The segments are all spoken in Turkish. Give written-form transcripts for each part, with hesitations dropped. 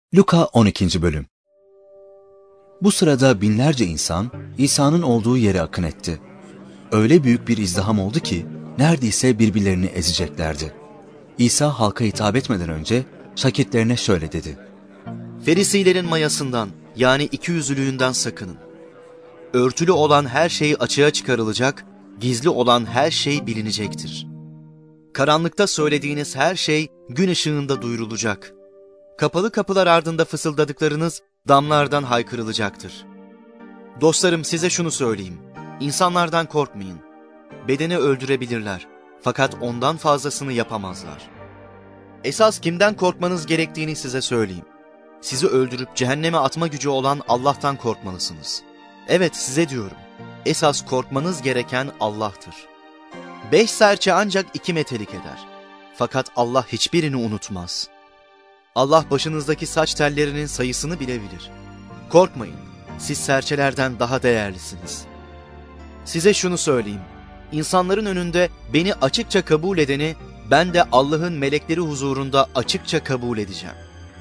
Luka 12. Bölüm. Bu sırada binlerce insan İsa'nın olduğu yere akın etti. Öyle büyük bir izdiham oldu ki neredeyse birbirlerini ezeceklerdi. İsa halka hitap etmeden önce şagirdlerine şöyle dedi: Ferisilerin mayasından, yani ikiyüzlülüğünden sakının. Örtülü olan her şey açığa çıkarılacak, gizli olan her şey bilinecektir. Karanlıkta söylediğiniz her şey gün ışığında duyurulacak. Kapalı kapılar ardında fısıldadıklarınız damlardan haykırılacaktır. Dostlarım, size şunu söyleyeyim. İnsanlardan korkmayın. Bedeni öldürebilirler, fakat ondan fazlasını yapamazlar. Esas kimden korkmanız gerektiğini size söyleyeyim. Sizi öldürüp cehenneme atma gücü olan Allah'tan korkmalısınız. Evet, size diyorum. Esas korkmanız gereken Allah'tır. 5 serçe ancak 2 metelik eder. Fakat Allah hiçbirini unutmaz. Allah başınızdaki saç tellerinin sayısını bile bilir. Korkmayın, siz serçelerden daha değerlisiniz. Size şunu söyleyeyim. İnsanların önünde beni açıkça kabul edeni, ben de Allah'ın melekleri huzurunda açıkça kabul edeceğim.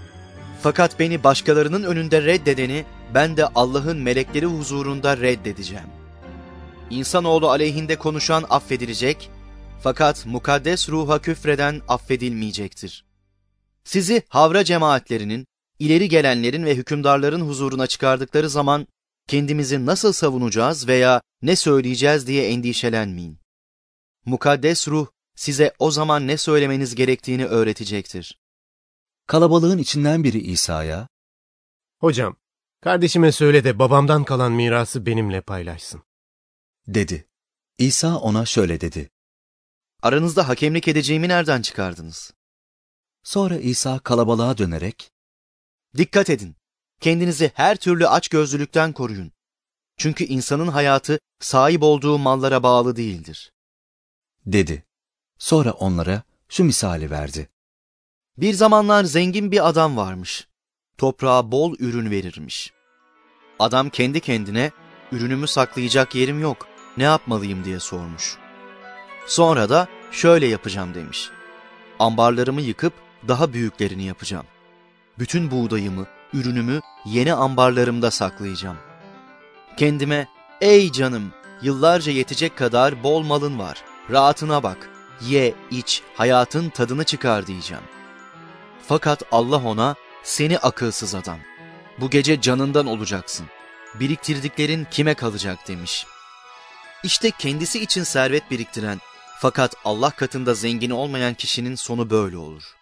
Fakat beni başkalarının önünde reddedeni, ben de Allah'ın melekleri huzurunda reddedeceğim. İnsanoğlu aleyhinde konuşan affedilecek, fakat mukaddes ruha küfreden affedilmeyecektir. Sizi havra cemaatlerinin, ileri gelenlerin ve hükümdarların huzuruna çıkardıkları zaman, kendimizi nasıl savunacağız veya ne söyleyeceğiz diye endişelenmeyin. Mukaddes ruh, size o zaman ne söylemeniz gerektiğini öğretecektir. Kalabalığın içinden biri İsa'ya, "Hocam, kardeşime söyle de babamdan kalan mirası benimle paylaşsın," dedi. İsa ona şöyle dedi: Aranızda hakemlik edeceğimi nereden çıkardınız? Sonra İsa kalabalığa dönerek, Dikkat edin, kendinizi her türlü açgözlülükten koruyun. Çünkü insanın hayatı sahip olduğu mallara bağlı değildir. dedi. Sonra onlara şu misali verdi. Bir zamanlar zengin bir adam varmış. Toprağa bol ürün verirmiş. Adam kendi kendine, ürünümü saklayacak yerim yok, ne yapmalıyım diye sormuş. Sonra da şöyle yapacağım demiş. Ambarlarımı yıkıp daha büyüklerini yapacağım. Bütün buğdayımı, ürünümü yeni ambarlarımda saklayacağım. Kendime, ey canım, yıllarca yetecek kadar bol malın var, rahatına bak, ye, iç, hayatın tadını çıkar diyeceğim. Fakat Allah ona, seni akılsız adam, bu gece canından olacaksın, biriktirdiklerin kime kalacak demiş. İşte kendisi için servet biriktiren, fakat Allah katında zengin olmayan kişinin sonu böyle olur.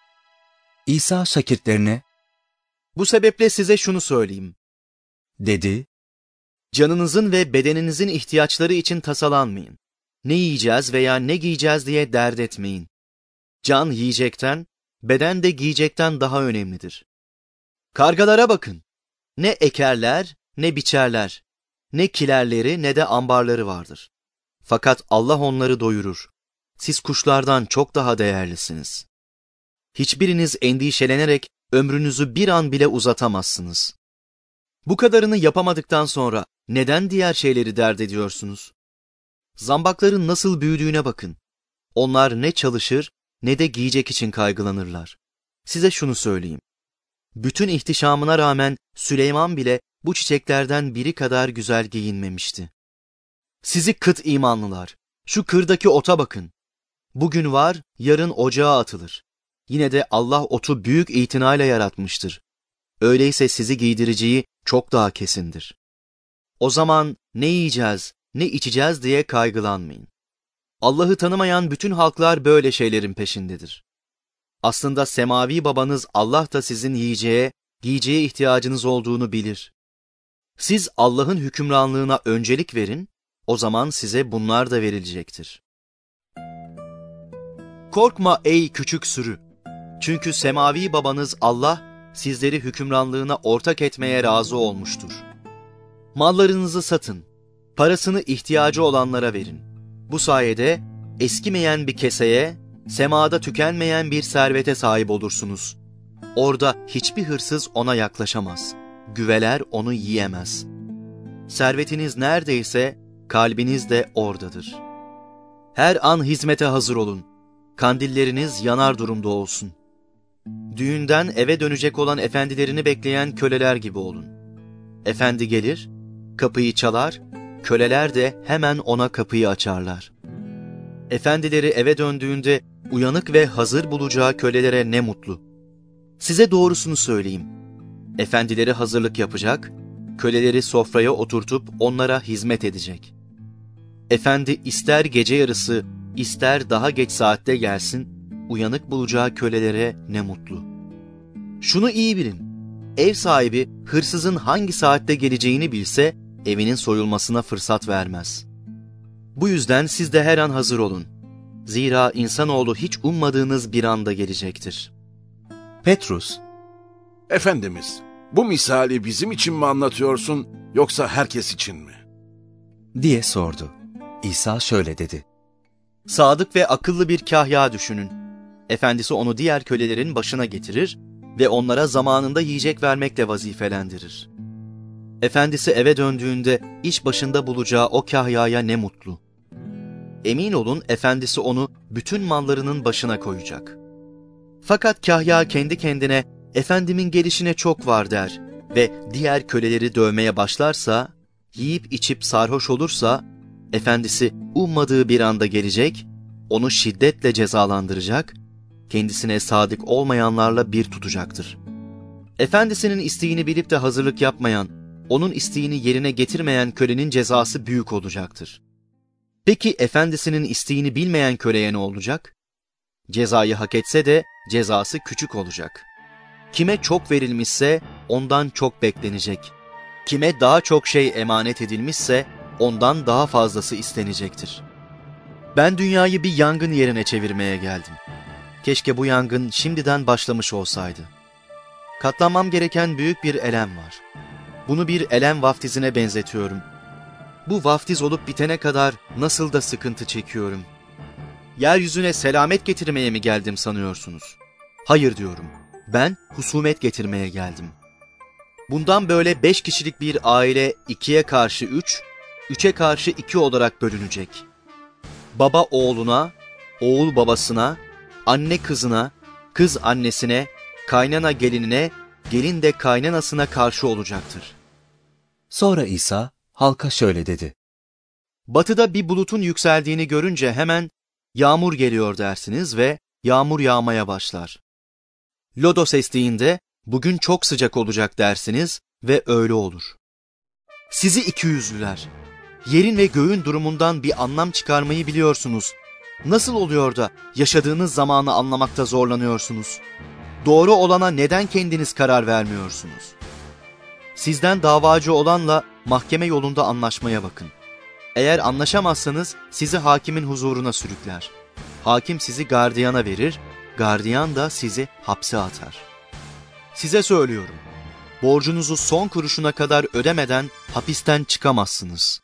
İsa şagirdlerine, Bu sebeple size şunu söyleyeyim. dedi. Canınızın ve bedeninizin ihtiyaçları için tasalanmayın. Ne yiyeceğiz veya ne giyeceğiz diye dert etmeyin. Can yiyecekten, beden de giyecekten daha önemlidir. Kargalara bakın. Ne ekerler, ne biçerler. Ne kilerleri ne de ambarları vardır. Fakat Allah onları doyurur. Siz kuşlardan çok daha değerlisiniz. Hiçbiriniz endişelenerek ömrünüzü bir an bile uzatamazsınız. Bu kadarını yapamadıktan sonra neden diğer şeyleri dert ediyorsunuz? Zambakların nasıl büyüdüğüne bakın. Onlar ne çalışır ne de giyecek için kaygılanırlar. Size şunu söyleyeyim. Bütün ihtişamına rağmen Süleyman bile bu çiçeklerden biri kadar güzel giyinmemişti. Sizi kıt imanlılar, şu kırdaki ota bakın. Bugün var, yarın ocağa atılır. Yine de Allah otu büyük itinayla yaratmıştır. Öyleyse sizi giydireceği çok daha kesindir. O zaman ne yiyeceğiz, ne içeceğiz diye kaygılanmayın. Allah'ı tanımayan bütün halklar böyle şeylerin peşindedir. Aslında semavi babanız Allah da sizin yiyeceğe, giyeceğe ihtiyacınız olduğunu bilir. Siz Allah'ın hükümranlığına öncelik verin, o zaman size bunlar da verilecektir. Korkma ey küçük sürü! Çünkü semavi babanız Allah, sizleri hükümranlığına ortak etmeye razı olmuştur. Mallarınızı satın, parasını ihtiyacı olanlara verin. Bu sayede eskimeyen bir keseye, semada tükenmeyen bir servete sahip olursunuz. Orada hiçbir hırsız ona yaklaşamaz, güveler onu yiyemez. Servetiniz neredeyse kalbiniz de oradadır. Her an hizmete hazır olun, kandilleriniz yanar durumda olsun. düğünden eve dönecek olan efendilerini bekleyen köleler gibi olun. Efendi gelir, kapıyı çalar, köleler de hemen ona kapıyı açarlar. Efendileri eve döndüğünde uyanık ve hazır bulacağı kölelere ne mutlu. Size doğrusunu söyleyeyim. Efendileri hazırlık yapacak, köleleri sofraya oturtup onlara hizmet edecek. Efendi ister gece yarısı, ister daha geç saatte gelsin, uyanık bulacağı kölelere ne mutlu. Şunu iyi bilin, ev sahibi hırsızın hangi saatte geleceğini bilse, evinin soyulmasına fırsat vermez. Bu yüzden siz de her an hazır olun. Zira insanoğlu hiç ummadığınız bir anda gelecektir. Petrus, Efendimiz, bu misali bizim için mi anlatıyorsun yoksa herkes için mi? diye sordu. İsa şöyle dedi. Sadık ve akıllı bir kahya düşünün. Efendisi onu diğer kölelerin başına getirir ve onlara zamanında yiyecek vermekle vazifelendirir. Efendisi eve döndüğünde iş başında bulacağı o kahyaya ne mutlu. Emin olun efendisi onu bütün mallarının başına koyacak. Fakat kahya kendi kendine efendimin gelişine çok var der ve diğer köleleri dövmeye başlarsa, yiyip içip sarhoş olursa, efendisi ummadığı bir anda gelecek, onu şiddetle cezalandıracak, kendisine sadık olmayanlarla bir tutacaktır. Efendisinin isteğini bilip de hazırlık yapmayan, onun isteğini yerine getirmeyen kölenin cezası büyük olacaktır. Peki efendisinin isteğini bilmeyen köleye ne olacak? Cezayı hak etse de cezası küçük olacak. Kime çok verilmişse ondan çok beklenecek. Kime daha çok şey emanet edilmişse ondan daha fazlası istenecektir. Ben dünyayı bir yangın yerine çevirmeye geldim. Keşke bu yangın şimdiden başlamış olsaydı. Katlanmam gereken büyük bir elem var. Bunu bir elem vaftizine benzetiyorum. Bu vaftiz olup bitene kadar nasıl da sıkıntı çekiyorum. Yeryüzüne selamet getirmeye mi geldim sanıyorsunuz? Hayır diyorum. Ben husumet getirmeye geldim. Bundan böyle 5 kişilik bir aile 2'ye karşı 3, 3'e karşı 2 olarak bölünecek. Baba oğluna, oğul babasına, anne kızına, kız annesine, kaynana gelinine, gelin de kaynanasına karşı olacaktır. Sonra İsa halka şöyle dedi. Batıda bir bulutun yükseldiğini görünce hemen yağmur geliyor dersiniz ve yağmur yağmaya başlar. Lodos estiğinde bugün çok sıcak olacak dersiniz ve öyle olur. Sizi ikiyüzlüler, yerin ve göğün durumundan bir anlam çıkarmayı biliyorsunuz. Nasıl oluyor da yaşadığınız zamanı anlamakta zorlanıyorsunuz? Doğru olana neden kendiniz karar vermiyorsunuz? Sizden davacı olanla mahkeme yolunda anlaşmaya bakın. Eğer anlaşamazsanız sizi hakimin huzuruna sürükler. Hakim sizi gardiyana verir, gardiyan da sizi hapse atar. Size söylüyorum, borcunuzu son kuruşuna kadar ödemeden hapisten çıkamazsınız.